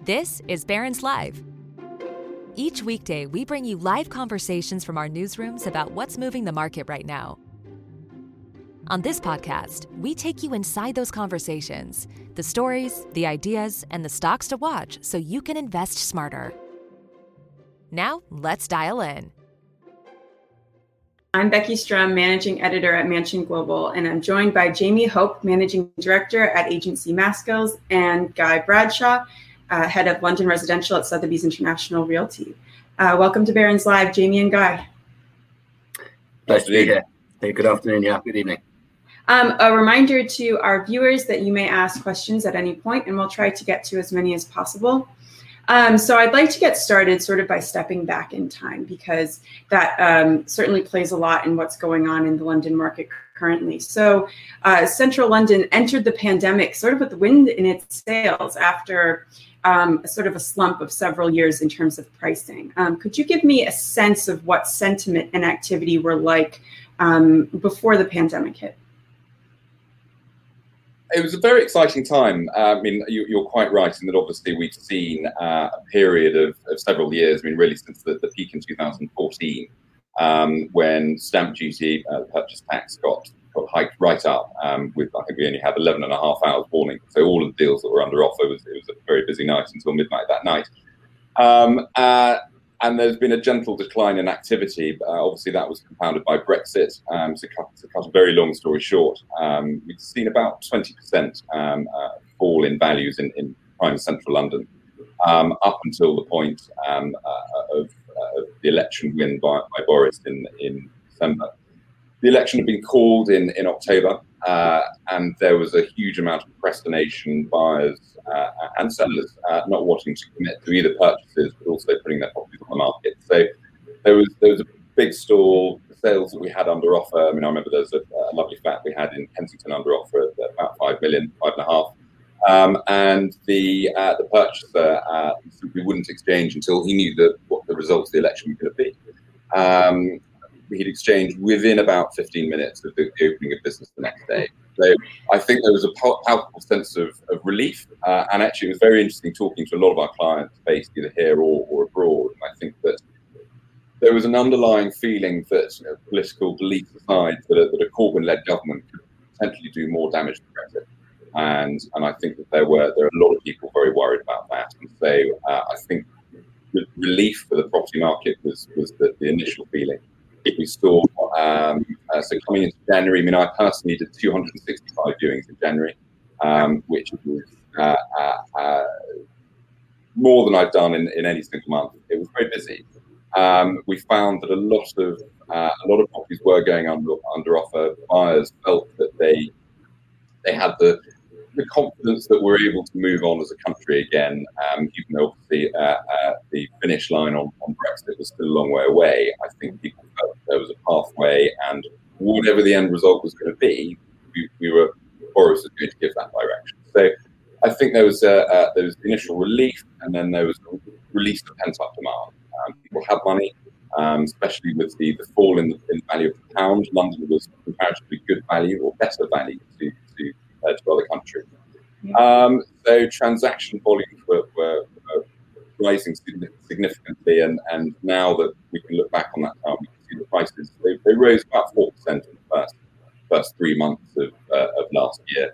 This is Barron's Live. Each weekday, we bring you live conversations from our newsrooms about what's moving the market right now. On this podcast, we take you inside those conversations, the stories, the ideas, and the stocks to watch so you can invest smarter. Now, let's dial in. I'm Becky Strum, Managing Editor at Mansion Global, and I'm joined by Jamie Hope, Managing Director at Agency Maskell, and Guy Bradshaw, Head of London Residential at Sotheby's International Realty. Welcome to Barron's Live, Jamie and Guy. Nice to be here. Hey, good afternoon. Yeah, good evening. A reminder to our viewers that you may ask questions at any point, and we'll try to get to as many as possible. So I'd like to get started sort of by stepping back in time, because that certainly plays a lot in what's going on in the London market currently. So Central London entered the pandemic sort of with the wind in its sails after sort of a slump of several years in terms of pricing. Could you give me a sense of what sentiment and activity were like before the pandemic hit? It was a very exciting time. I mean, you're quite right in that obviously we've seen a period of several years, I mean, really since the peak in 2014, when stamp duty, purchase tax got hiked right up, with, I think we only had 11 and a half hours warning. So all of the deals that were under offer, it was a very busy night until midnight that night. And there's been a gentle decline in activity. Obviously, that was compounded by Brexit. To cut a very long story short, we've seen about 20% fall in values in prime central London, up until the point of the election win by Boris in December. The election had been called in October, and there was a huge amount of procrastination, buyers and sellers not wanting to commit to either purchases, but also putting their properties on the market. So there was a big stall. The sales that we had under offer, I mean, I remember there was a lovely flat we had in Kensington under offer at about 5 million, 5.5. And the purchaser simply wouldn't exchange until he knew what the results of the election were going to be. He'd exchanged within about 15 minutes of the opening of business the next day. So I think there was a palpable sense of relief. And actually, it was very interesting talking to a lot of our clients based either here or abroad. And I think that there was an underlying feeling that, political beliefs aside, that a Corbyn-led government could potentially do more damage to Brexit. And I think that there are a lot of people very worried about that. And so I think the relief for the property market was the initial feeling. We saw, so coming into January, I mean, I personally did 265 viewings in January, which was more than I've done in any single month. It was very busy. We found that a lot of properties were going under offer. Buyers felt that they had the confidence that we're able to move on as a country again, even though obviously the finish line on Brexit was still a long way away. I think people felt there was a pathway, and whatever the end result was going to be, Boris was going to give that direction. So I think there was initial relief, and then there was a release of pent-up demand. People had money, especially with the fall in the value of the pound. London was comparatively good value, or better value compared to other countries. So transaction volumes were rising significantly, and now that we can look back on that time, we can see the prices, they rose about 4% in the first 3 months of last year.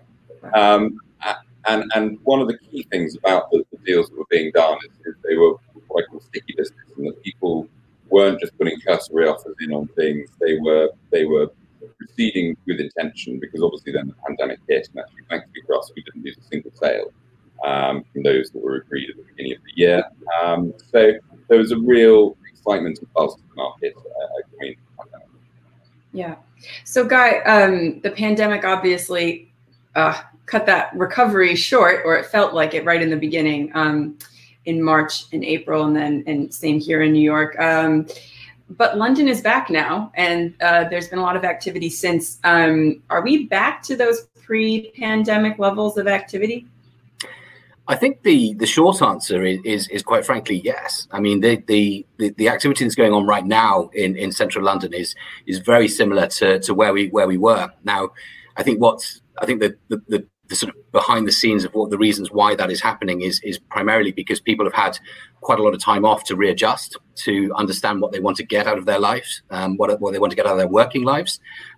And one of the key things about the deals that were being done is they were what I call sticky business, and that people weren't just putting cursory offers in on things. They were proceeding with intention, because obviously then the pandemic hit, and actually thankfully for us, we didn't lose a single sale from those that were agreed at the beginning of the year. So there was a real excitement and buzz in the market coming into the pandemic. Yeah. So Guy, the pandemic obviously cut that recovery short, or it felt like it right in the beginning, in March and April, and same here in New York. But London is back now, and there's been a lot of activity since. Are we back to those pre-pandemic levels of activity? I think the short answer is quite frankly yes. I mean, the activity that's going on right now in central London is very similar to where we were. Now, I think the sort of behind the scenes of what the reasons why that is happening is primarily because people have had quite a lot of time off to readjust, to understand what they want to get out of their lives, what they want to get out of their working lives,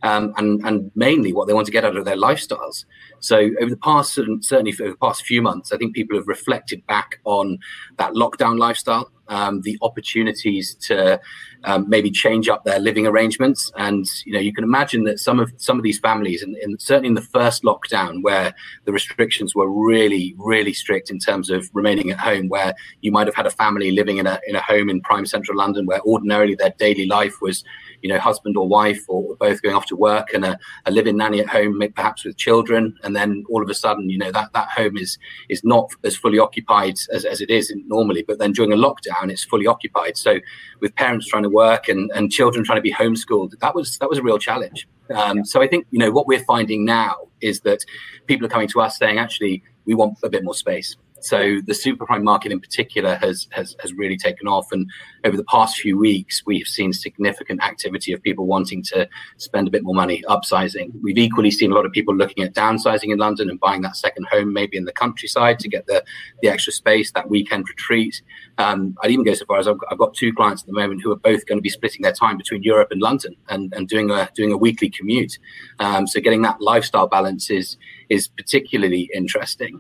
and mainly what they want to get out of their lifestyles. So over the past, certainly for the past few months, I think people have reflected back on that lockdown lifestyle, the opportunities to maybe change up their living arrangements. And, you can imagine that some of these families, and certainly in the first lockdown, where the restrictions were really, really strict in terms of remaining at home, where you might have had a family living in a home in prime central London, where ordinarily their daily life was, husband or wife or both going off to work, and a live-in nanny at home, perhaps with children. And then all of a sudden, that home is not as fully occupied as it is normally. But then during a lockdown, it's fully occupied. So with parents trying to work and children trying to be homeschooled, that was a real challenge. So I think, what we're finding now is that people are coming to us saying, actually, we want a bit more space. So the super prime market in particular has really taken off. And over the past few weeks, we've seen significant activity of people wanting to spend a bit more money, upsizing. We've equally seen a lot of people looking at downsizing in London and buying that second home, maybe in the countryside, to get the extra space, that weekend retreat. I'd even go so far as I've got 2 clients at the moment who are both going to be splitting their time between Europe and London and doing a weekly commute. So getting that lifestyle balance is particularly interesting.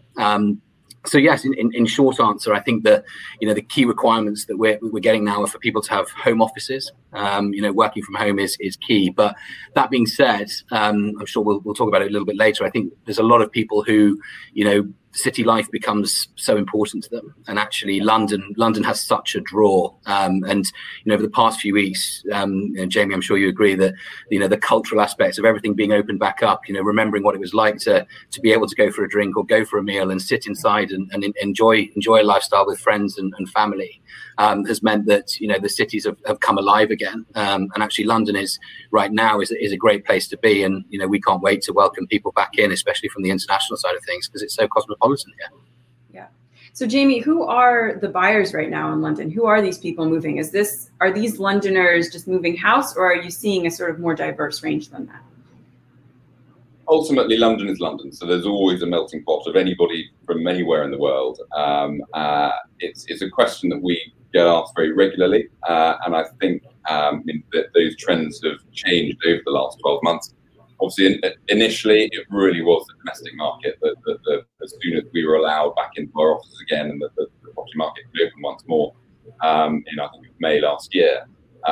So yes, in short answer, I think that the key requirements that we're getting now are for people to have home offices. Working from home is key. But that being said, I'm sure we'll talk about it a little bit later. I think there's a lot of people who city life becomes so important to them, and actually London has such a draw. And over the past few weeks, Jamie, I'm sure you agree that the cultural aspects of everything being opened back up, remembering what it was like to be able to go for a drink or go for a meal and sit inside and enjoy a lifestyle with friends and family, has meant that the cities have come alive again. And actually London is right now is a great place to be, and we can't wait to welcome people back in, especially from the international side of things, because it's so cosmopolitan here. Yeah. So Jamie, who are the buyers right now in London? Who are these people moving? Are these Londoners just moving house, or are you seeing a sort of more diverse range than that? Ultimately, London is London, so there's always a melting pot of anybody from anywhere in the world. It's a question that we get asked very regularly, and I think that those trends have changed over the last 12 months. Obviously, initially, it really was the domestic market that as soon as we were allowed back into our offices again, and the property market could open once more, I think it was May last year.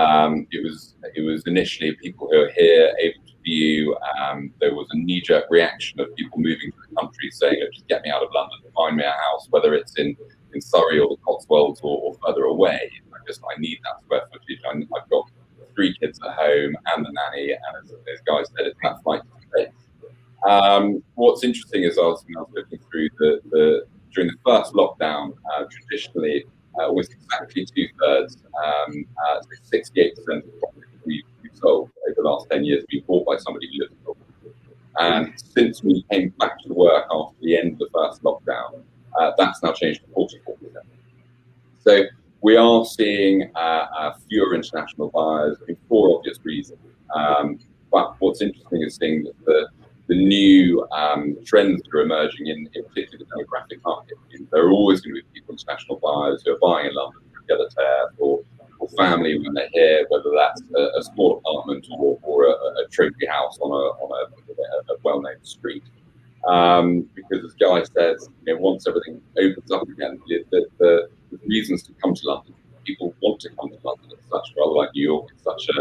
It was initially people who are here able to view. There was a knee-jerk reaction of people moving to the country saying, just get me out of London, find me a house, whether it's in Surrey or the Cotswolds or further away. I need that square footage. I've got 3 kids at home and the nanny, and as guys said, it's that flight to space. What's interesting is I was looking through during the first lockdown, traditionally, almost exactly 2/3, 68% of the property we've sold over the last 10 years been bought by somebody who lives in London. And since we came back to work after the end of the first lockdown, that's now changed to 44%. So we are seeing fewer international buyers for obvious reasons. But what's interesting is seeing that the new trends that are emerging in particularly the demographic market. There are always going to be people, international buyers, who are buying in London for together or family when they're here, whether that's a small apartment or a trophy house on a well-known street. Because as Guy says, once everything opens up again, the reasons to come to London, people want to come to London. It's such, rather like New York, it's such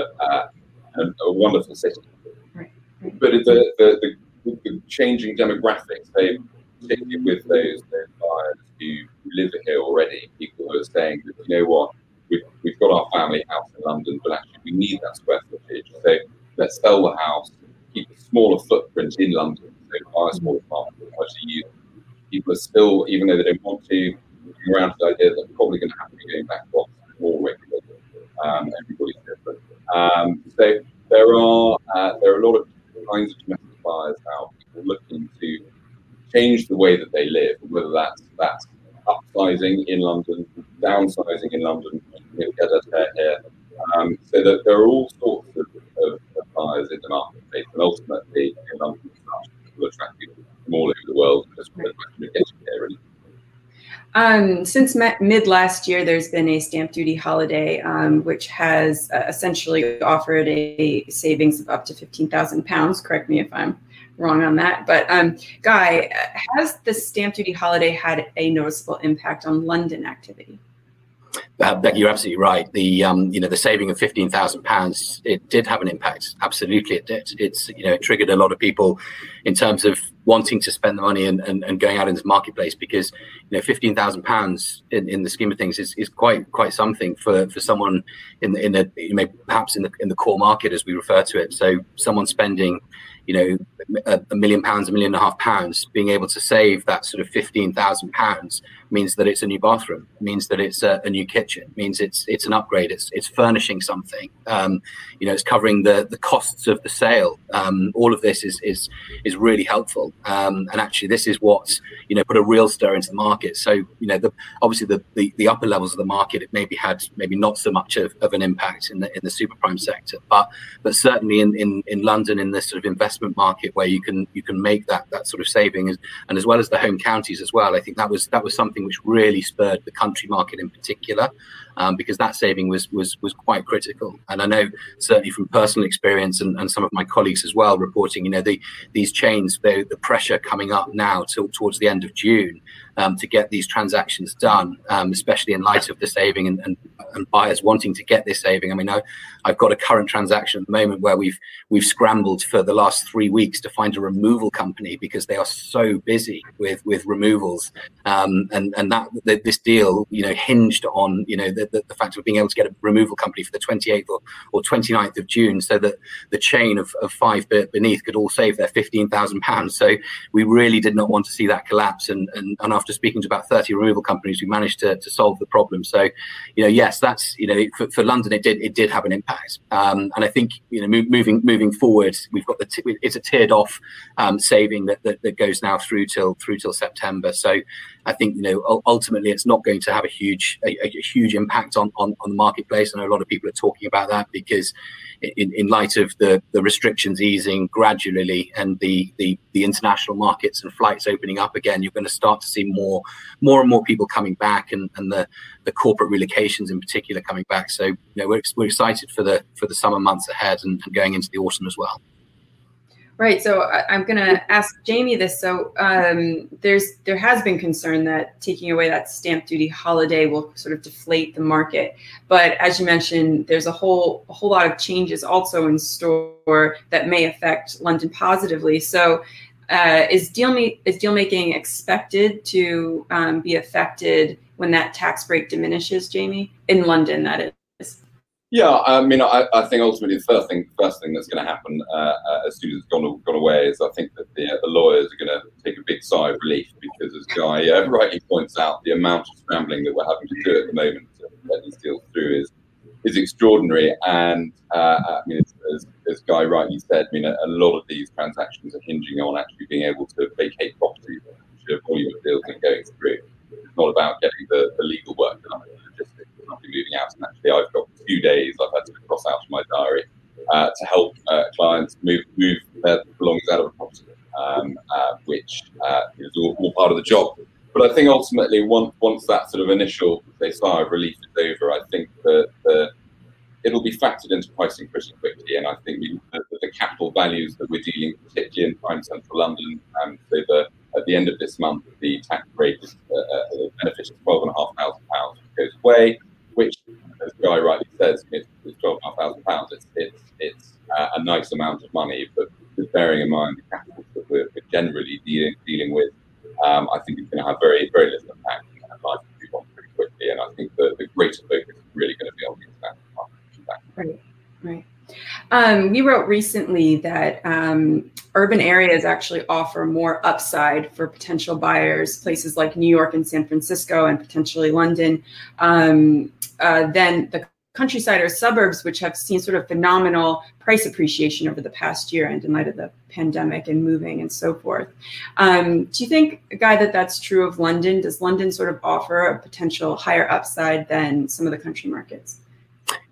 a wonderful city. Right. But the changing demographics, particularly with those buyers who live here already, people who are saying that, what, we've got our family house in London, but actually we need that square footage. So let's sell the house, keep a smaller footprint in London, so buy a small apartment, actually use it. People are still, even though they don't want to, around to the idea that they're probably going to have to be going back to office more regularly. Everybody's different. So there are a lot of kinds of domestic buyers now, people looking to change the way that they live, whether that's upsizing in London, downsizing in London, here. So that there are all sorts of buyers in the marketplace, and ultimately in London, people attract people from all over the world. Just getting here, really. Since mid last year, there's been a stamp duty holiday, which has essentially offered a savings of up to £15,000. Correct me if I'm wrong on that. But Guy, has the stamp duty holiday had a noticeable impact on London activity? Becky, you're absolutely right. The the saving of £15,000, it did have an impact. Absolutely, it did. It triggered a lot of people in terms of wanting to spend the money and going out into the marketplace, because £15,000 in the scheme of things is quite something for someone in the core market, as we refer to it. So someone spending £1 million, £1.5 million, being able to save that sort of £15,000 means that it's a new bathroom, means that it's a new kitchen, means it's an upgrade, it's furnishing something, it's covering the costs of the sale. All of this is really helpful, and actually this is what's put a real stir into the market. So obviously the upper levels of the market, it maybe had not so much of an impact in the super prime sector, but certainly in London, in this sort of investment market where you can make that sort of saving, and as well as the home counties as well. I think that was something which really spurred the country market in particular, because that saving was quite critical. And I know certainly from personal experience and some of my colleagues as well reporting, these chains, the pressure coming up now towards the end of June to get these transactions done, especially in light of the saving and buyers wanting to get this saving. I mean, I've got a current transaction at the moment where we've scrambled for the last 3 weeks to find a removal company because they are so busy with removals, and that this deal hinged on the fact of being able to get a removal company for the 28th or 29th of June, so that the chain of 5 beneath could all save their £15,000. So we really did not want to see that collapse, and after speaking to about 30 removal companies, we managed to solve the problem. So yes, that's for London, it did have an impact, and I think moving forward, we've got it's a tiered off saving that goes now through till September. So I think ultimately it's not going to have a huge impact on the marketplace. I know a lot of people are talking about that because in light of the restrictions easing gradually and the international markets and flights opening up again, you're going to start to see more and more people coming back, and the corporate relocations in particular coming back. So we're excited for the summer months ahead and going into the autumn as well. Right. So I'm going to ask Jamie this. So there has been concern that taking away that stamp duty holiday will sort of deflate the market. But as you mentioned, there's a whole lot of changes also in store that may affect London positively. So is deal making expected to be affected when that tax break diminishes, Jamie, in London, that is? Yeah, I mean, I think ultimately the first thing that's going to happen as soon as it's gone away is I think that the lawyers are going to take a big sigh of relief, because as Guy rightly points out, the amount of scrambling that we're having to do at the moment to get these deals through is extraordinary. And I mean, as Guy rightly said, I mean, a lot of these transactions are hinging on actually being able to vacate property, which a volume of deals are going through. It's not about getting the legal work done. Moving out, and actually I've got a few days I've had to cross out of my diary to help clients move their belongings out of a property, which is all part of the job. But I think ultimately once that sort of initial sigh of relief is over, I think that it'll be factored into pricing pretty quickly, and I think the capital values that we're dealing, particularly in prime central London, at the end of this month the tax rate is benefit is £12,500 goes away, which, as Guy rightly says, is £12,500. It's a nice amount of money, but bearing in mind the capital that we're generally dealing with, I think it's going to have very, very little impact, and life will move on pretty quickly. And I think the greater focus is really going to be on the international market. Right. We wrote recently that urban areas actually offer more upside for potential buyers, places like New York and San Francisco and potentially London, than the countryside or suburbs, which have seen sort of phenomenal price appreciation over the past year and in light of the pandemic and moving and so forth. Do you think, Guy, that that's true of London? Does London sort of offer a potential higher upside than some of the country markets?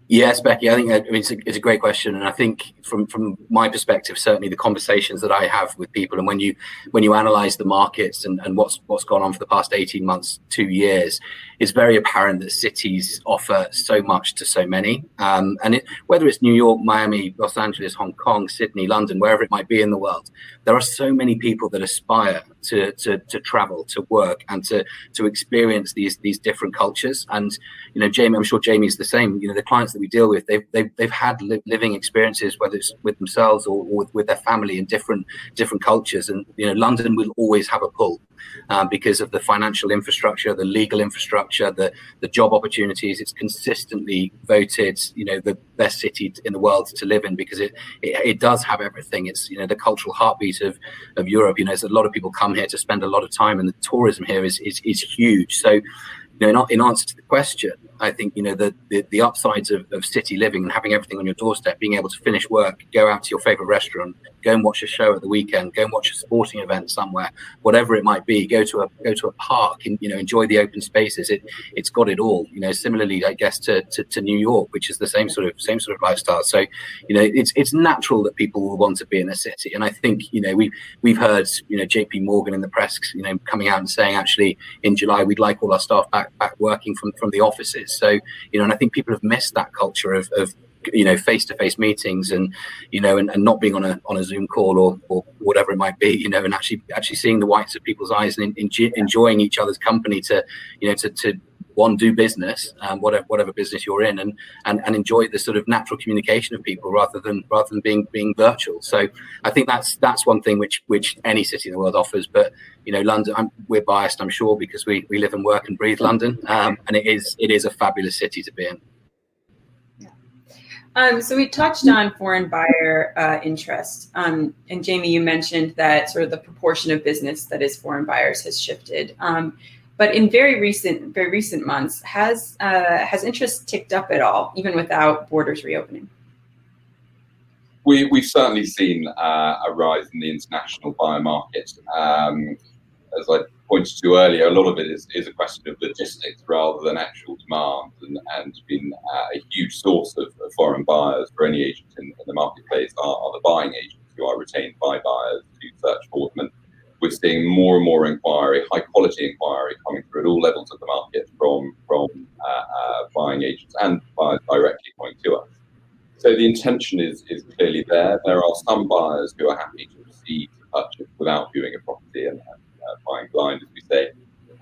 Yes, Becky, I think it's a great question, and I think from my perspective, certainly the conversations that I have with people, and when you analyse the markets and what's gone on for the past 18 months, 2 years, it's very apparent that cities offer so much to so many, and whether it's New York, Miami, Los Angeles, Hong Kong, Sydney, London, wherever it might be in the world, there are so many people that aspire to travel, to work, and to experience these different cultures. And Jamie, I'm sure Jamie's the same. The clients that we deal with, they've had living experiences, whether it's with themselves or with their family in different cultures. And London will always have a pull because of the financial infrastructure, the legal infrastructure, the job opportunities. It's consistently voted the best city in the world to live in because it does have everything. It's the cultural heartbeat of Europe. There's a lot of people come here to spend a lot of time, and the tourism here is huge. So in answer to the question, I think the upsides of city living and having everything on your doorstep, being able to finish work, go out to your favorite restaurant, go and watch a show at the weekend, go and watch a sporting event somewhere, whatever it might be, go to a park and enjoy the open spaces. It's got it all. Similarly, I guess to New York, which is the same sort of lifestyle. So it's natural that people will want to be in a city, and I think we've heard JP Morgan in the press coming out and saying actually in July we'd like all our staff back working from the offices. So and I think people have missed that culture of face-to-face meetings and and not being on a Zoom call or whatever it might be, and actually seeing the whites of people's eyes and enjoying each other's company to one, do business, whatever business you're in, and enjoy the sort of natural communication of people rather than being virtual. So I think that's one thing which any city in the world offers. But London, we're biased, I'm sure, because we live and work and breathe London, and it is a fabulous city to be in. So we touched on foreign buyer interest, and Jamie, you mentioned that sort of the proportion of business that is foreign buyers has shifted. But in very recent months, has interest ticked up at all, even without borders reopening? We've certainly seen a rise in the international buyer market. As I pointed to earlier, a lot of it is a question of logistics rather than actual demand, and been a huge source of foreign buyers for any agent in the marketplace are the buying agents who are retained by buyers to search for them. And we're seeing more and more inquiry, high quality inquiry, coming through at all levels of the market from buying agents and buyers directly coming to us. So the intention is clearly there. There are some buyers who are happy to proceed to purchase without viewing a property and buying blind, as we say.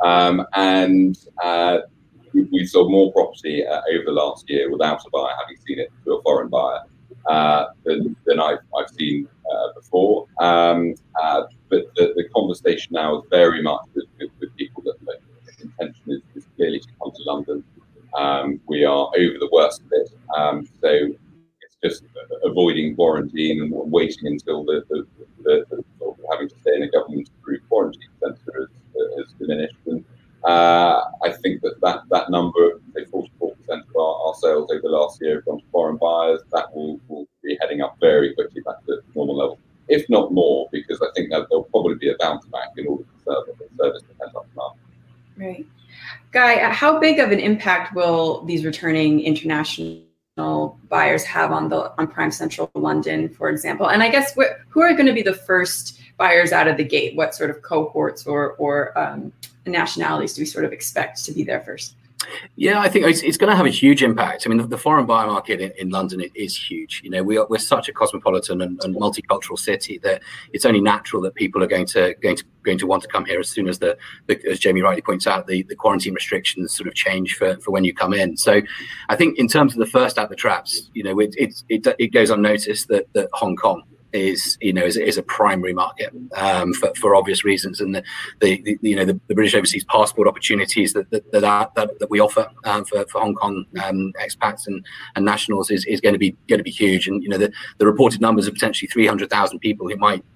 We sold more property over the last year without a buyer having seen it to a foreign buyer than I've seen before. But the conversation now is very much with people that the intention is clearly to come to London. We are over the worst of it, so it's just avoiding quarantine and waiting until the having to stay in a government-approved quarantine centre has diminished. And I think that number, say 44% of our sales over the last year have gone to foreign buyers. That will be heading up very quickly back to normal levels, if not more, because I think that there'll probably be a bounce back in order to service the pent-up demand. Right. Guy, how big of an impact will these returning international buyers have on Prime Central London, for example? And I guess who are going to be the first buyers out of the gate? What sort of cohorts or nationalities do we sort of expect to be there first? Yeah, I think it's going to have a huge impact. I mean, the foreign buyer market in London is huge. We're such a cosmopolitan and multicultural city that it's only natural that people are going to want to come here as soon as as Jamie rightly points out, the quarantine restrictions sort of change for when you come in. So I think in terms of the first out the traps, it goes unnoticed that Hong Kong is a primary market for obvious reasons, and the British overseas passport opportunities that we offer for Hong Kong expats and nationals is going to be huge. And the reported numbers of potentially 300,000 people who might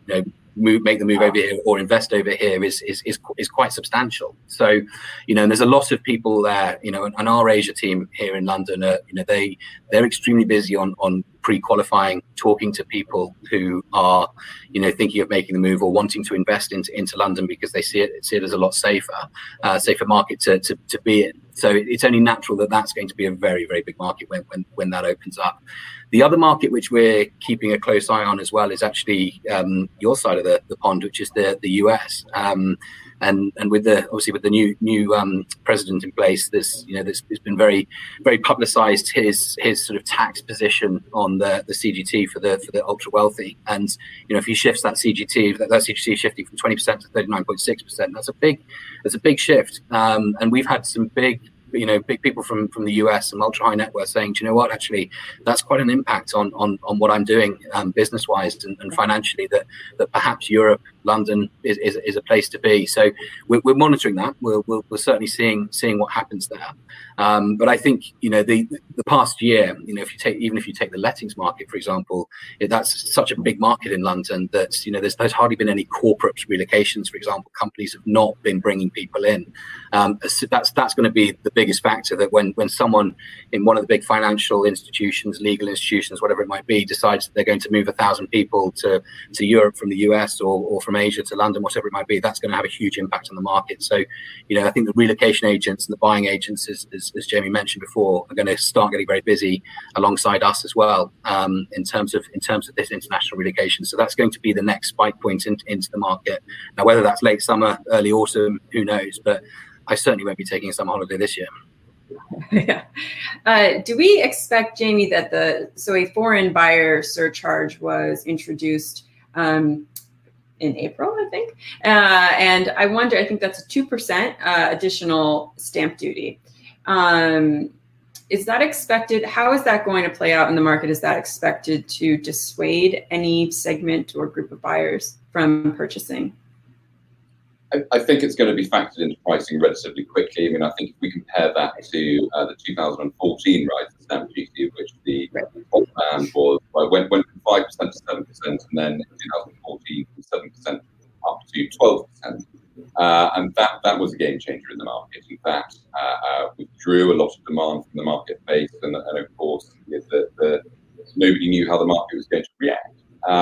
make the move over here or invest over here is quite substantial. So, and there's a lot of people there, and our Asia team here in London, they're extremely busy on pre-qualifying, talking to people who are, thinking of making the move or wanting to invest into London because they see it as a lot safer market to be in. So it's only natural that that's going to be a very, very big market when that opens up. The other market which we're keeping a close eye on as well is actually your side of the pond, which is the US. And with the new president in place, there's been very, very publicised his sort of tax position on the CGT for the ultra wealthy. And if he shifts that CGT shifting from 20% to 39.6%, that's a big shift. And we've had some big people from the US and ultra high net worth saying, do you know what, actually, that's quite an impact on what I'm doing business wise and financially, that perhaps Europe, London is a place to be. So we're monitoring that. We're certainly seeing what happens there. But I think the past year, if you take the lettings market, for example, that's such a big market in London that there's hardly been any corporate relocations. For example, companies have not been bringing people in. So that's going to be the biggest factor, that when someone in one of the big financial institutions, legal institutions, whatever it might be, decides that they're going to move 1,000 people to Europe from the US or from Asia to London, whatever it might be, that's going to have a huge impact on the market. So, I think the relocation agents and the buying agents, as Jamie mentioned before, are going to start getting very busy alongside us as well, in terms of this international relocation. So that's going to be the next spike point into the market. Now, whether that's late summer, early autumn, who knows? But I certainly won't be taking a summer holiday this year. Yeah. Do we expect, Jamie, that a foreign buyer surcharge was introduced in April, I think. And I wonder, I think that's a 2% additional stamp duty. Is that expected? How is that going to play out in the market? Is that expected to dissuade any segment or group of buyers from purchasing? I think it's going to be factored into pricing relatively quickly. I mean, I think if we compare that to the 2014 rise in stamp duty, which the top band went from 5% to 7%, and then in 2014 from 7% up to 12%. And that was a game changer in the market. In fact, withdrew a lot of demand from the marketplace, and of course, nobody knew how the market was going to react.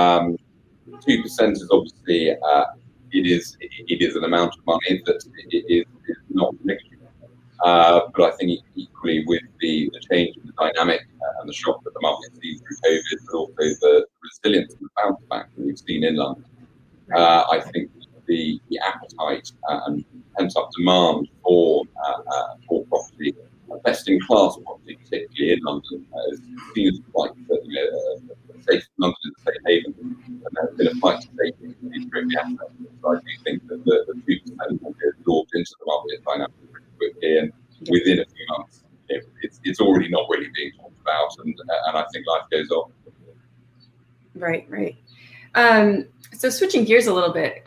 2% is obviously it is an amount of money that is not negligible. But I think equally with the change in the dynamic and the shock that the market sees through COVID, but also the resilience and the bounce back that we've seen in London, I think the appetite and pent-up demand for property, best-in-class property, particularly in London, seems like London is a safe haven, and there's been a fight to take these great assets. So I do think that the 2% will be absorbed into the market dynamic pretty quickly, and within a few months, it's already not really being talked about, and I think life goes on. Right. So switching gears a little bit,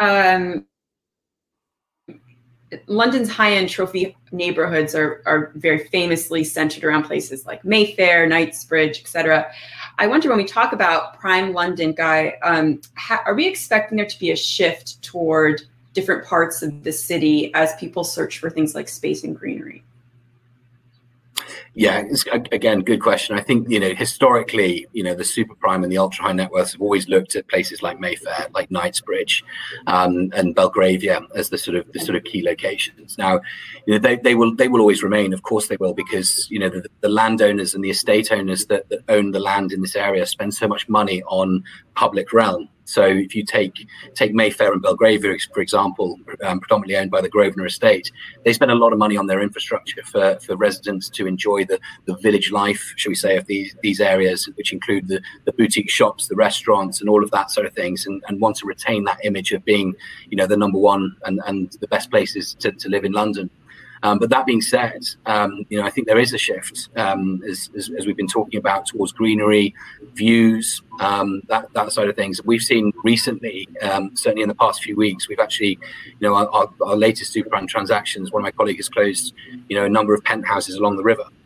London's high-end trophy neighborhoods are very famously centered around places like Mayfair, Knightsbridge, etc. I wonder, when we talk about prime London, Guy, are we expecting there to be a shift toward different parts of the city as people search for things like space and greenery? Yeah, it's, again, good question. I think, historically, the super prime and the ultra high net worths have always looked at places like Mayfair, like Knightsbridge, and Belgravia as the sort of key locations. Now, they will always remain. Of course they will, because, the landowners and the estate owners that own the land in this area spend so much money on public realm. So if you take Mayfair and Belgravia, for example, predominantly owned by the Grosvenor estate, they spend a lot of money on their infrastructure for residents to enjoy the village life, shall we say, of these areas, which include the boutique shops, the restaurants, and all of that sort of things, and want to retain that image of being, the number one and the best places to live in London. But that being said, I think there is a shift, as we've been talking about, towards greenery, views, that side of things. We've seen recently, certainly in the past few weeks, we've actually, our latest super prime transactions, one of my colleagues has closed, a number of penthouses along the river.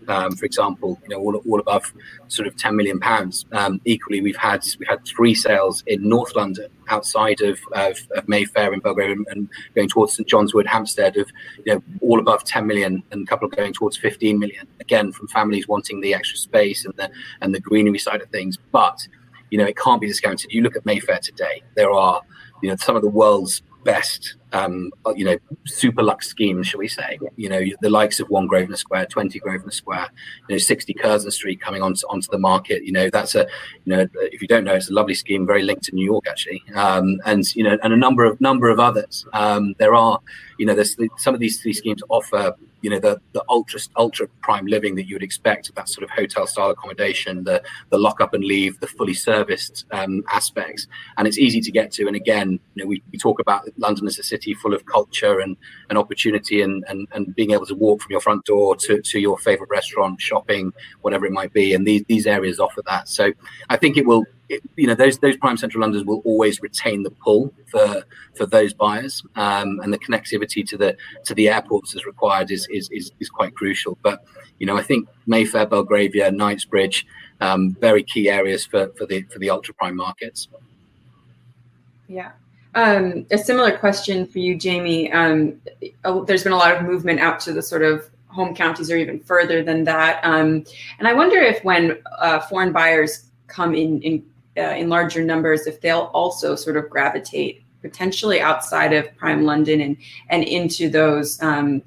for example, all above sort of £10 million. Equally, we've had 3 sales in North London, outside of Mayfair and Belgravia, and going towards St John's Wood, Hampstead, of all above 10 million, and a couple going towards 15 million. Again, from families wanting the extra space and the greenery side of things. But it can't be discounted. You look at Mayfair today, there are some of the world's best super luxe schemes, shall we say, the likes of 1 Grosvenor Square, 20 Grosvenor Square, 60 Curzon Street coming onto the market. That's if you don't know, it's a lovely scheme, very linked to New York actually, and a number of others. There are there's some of these schemes offer the ultra prime living that you would expect, that sort of hotel style accommodation, the lock up and leave, the fully serviced aspects, and it's easy to get to. And again, we talk about London as a city full of culture and opportunity, and being able to walk from your front door to your favorite restaurant, shopping, whatever it might be, and these areas offer that. So I think it will, those prime central Londoners will always retain the pull for those buyers, and the connectivity to the airports as required is quite crucial. But I think Mayfair, Belgravia, Knightsbridge, very key areas for the ultra prime markets. Yeah. A similar question for you, Jamie. There's been a lot of movement out to the sort of home counties or even further than that. And I wonder if when foreign buyers come in larger numbers, if they'll also sort of gravitate potentially outside of prime London and into those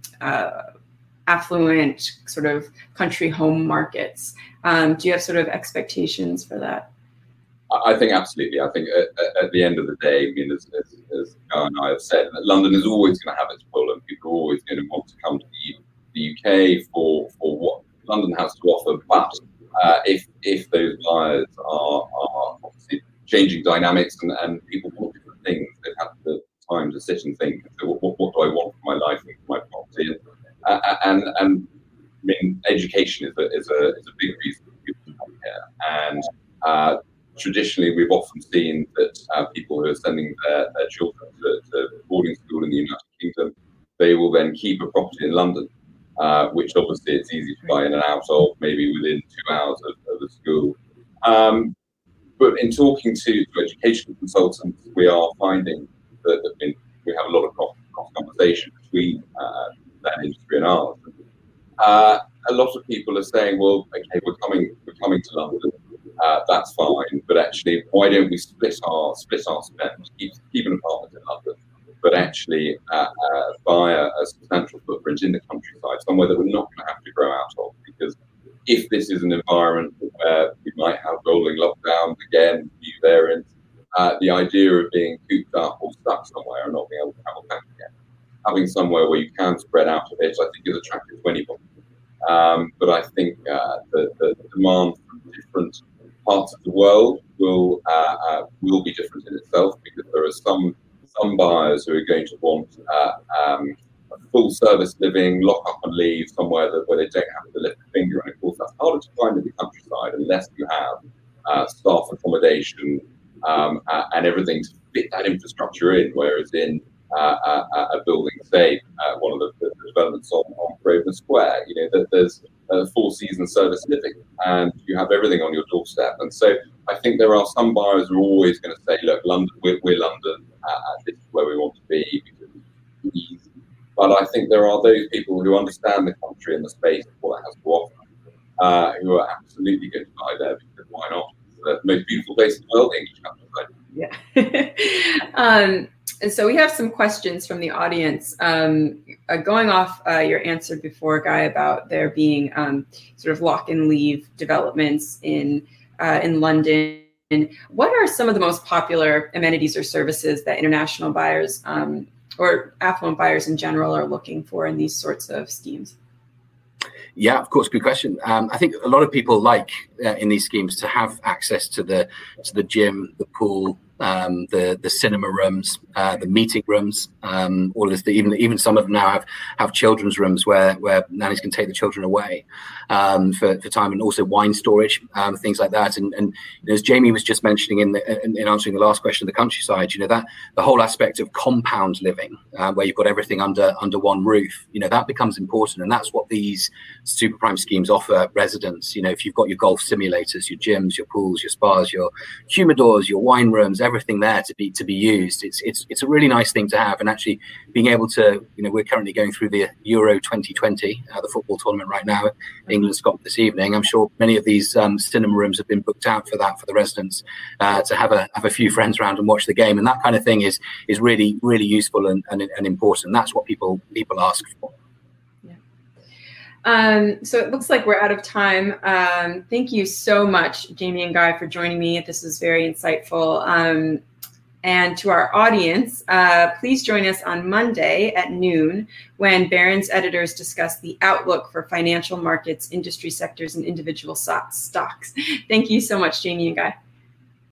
affluent sort of country home markets. Do you have sort of expectations for that? I think absolutely. I think at the end of the day, as Guy and I have said, that London is always going to have its pull, and people are always going to want to come to the UK for what London has to offer. But if those buyers are obviously changing dynamics and people want different things, they've had the time to sit and think, so what do I want for my life and for my property? And education is a big reason for people to come here. And traditionally, we've often seen that people who are sending their children to boarding school in the United Kingdom, they will then keep a property in London, which obviously it's easy to buy in and out of, maybe within 2 hours of the school. But in talking to education consultants, we are finding that we have a lot of cross conversation between that industry and ours. A lot of people are saying, well, okay, we're coming to London. That's fine, but actually, why don't we split our spend, keep an apartment in London, but actually buy a substantial footprint in the countryside, somewhere that we're not going to have to grow out of? Because if this is an environment where we might have rolling lockdowns again, new variants, the idea of being cooped up or stuck somewhere and not being able to travel back again, having somewhere where you can spread out a bit, I think is attractive to anybody. But I think the demand from different parts of the world will be different in itself, because there are some buyers who are going to want a full service living, lock up and leave, somewhere where they don't have to lift a finger. And of course, that's harder to find in the countryside unless you have staff accommodation and everything to fit that infrastructure in. Whereas in a building, say one of the developments on Grosvenor Square, that there's full season service living, and you have everything on your doorstep. And so I think there are some buyers who are always going to say, look, London, we're London, this is where we want to be because it's easy. But I think there are those people who understand the country and the space and what it has to offer, who are absolutely going to buy there, because why not? It's the most beautiful place in the world, the English countryside. Yeah. And so we have some questions from the audience. Going off your answer before, Guy, about there being sort of lock and leave developments in London. What are some of the most popular amenities or services that international buyers or affluent buyers in general are looking for in these sorts of schemes? Yeah, of course, good question. I think a lot of people like in these schemes to have access to the gym, the pool, the cinema rooms, the meeting rooms, all of this. Even some of them now have children's rooms where nannies can take the children away for time, and also wine storage, things like that. And as Jamie was just mentioning in answering the last question, the countryside, that the whole aspect of compound living, where you've got everything under one roof, that becomes important, and that's what these super prime schemes offer residents. If you've got your golf simulators, your gyms, your pools, your spas, your humidors, your wine rooms, everything there to be used. It's a really nice thing to have, and actually being able to, we're currently going through the Euro 2020, the football tournament right now. England, Scotland this evening. I'm sure many of these cinema rooms have been booked out for the residents to have a few friends around and watch the game, and that kind of thing is really, really useful and important. That's what people ask for. So it looks like we're out of time. Thank you so much, Jamie and Guy, for joining me. This was very insightful. And to our audience, please join us on Monday at noon when Barron's editors discuss the outlook for financial markets, industry sectors, and individual stocks. Thank you so much, Jamie and Guy.